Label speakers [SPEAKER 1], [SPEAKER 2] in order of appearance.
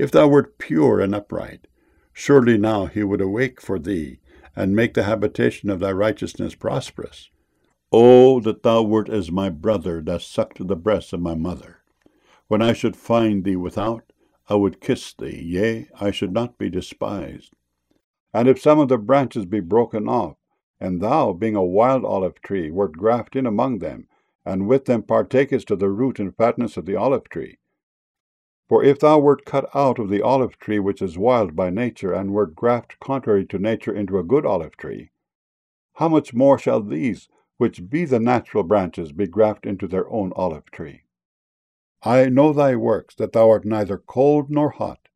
[SPEAKER 1] If thou wert pure and upright, surely now he would awake for thee, and make the habitation of thy righteousness prosperous. Oh, that thou wert as my brother that sucked the breast of my mother. When I should find thee without, I would kiss thee, yea, I should not be despised. And if some of the branches be broken off, and thou, being a wild olive tree, wert grafted in among them, and with them partakest of the root and fatness of the olive tree. For if thou wert cut out of the olive tree which is wild by nature, and wert grafted contrary to nature into a good olive tree, how much more shall these, which be the natural branches, be grafted into their own olive tree? I know thy works, that thou art neither cold nor hot.